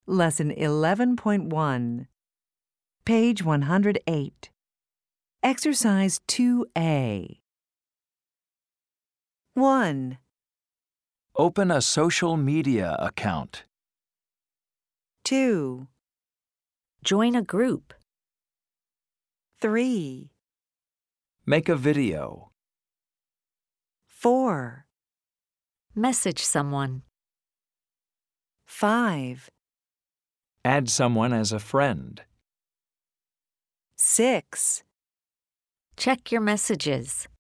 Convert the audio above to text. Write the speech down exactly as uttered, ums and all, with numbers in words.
Lesson eleven point one. Page one hundred eight. Exercise two A. one. Open a social media account. two. Join a group. three. Make a video. four. Message someone. five. Add someone as a friend. six. Check your messages.